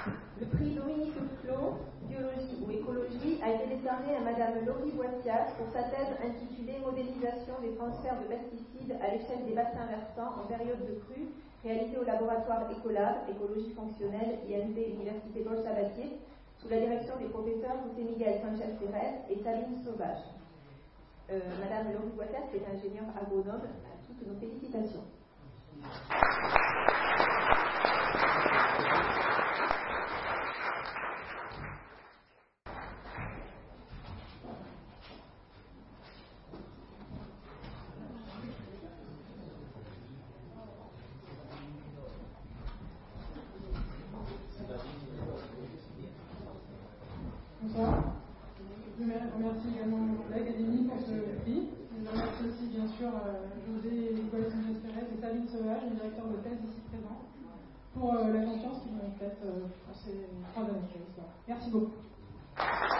Le prix Dominique Clos, biologie ou écologie, a été décerné à Madame Laurie Boissias pour sa thèse intitulée Modélisation des transferts de pesticides à l'échelle des bassins versants en période de crue, réalisée au laboratoire Ecolab, écologie fonctionnelle, INP, Université Paul Sabatier, sous la direction des professeurs José Miguel Sanchez Pérez et Sabine Sauvage. Madame Laurie Boissias est ingénieure agronome. Toutes nos félicitations. Bonsoir. Je remercie également l'Académie pour ce prix. Je remercie aussi bien sûr José Miguel Sanchez Pérez et Sabine Sauvage, le directeur de thèse ici présent, pour la confiance qu'ils m'ont faite pour ces 3 années. Merci beaucoup.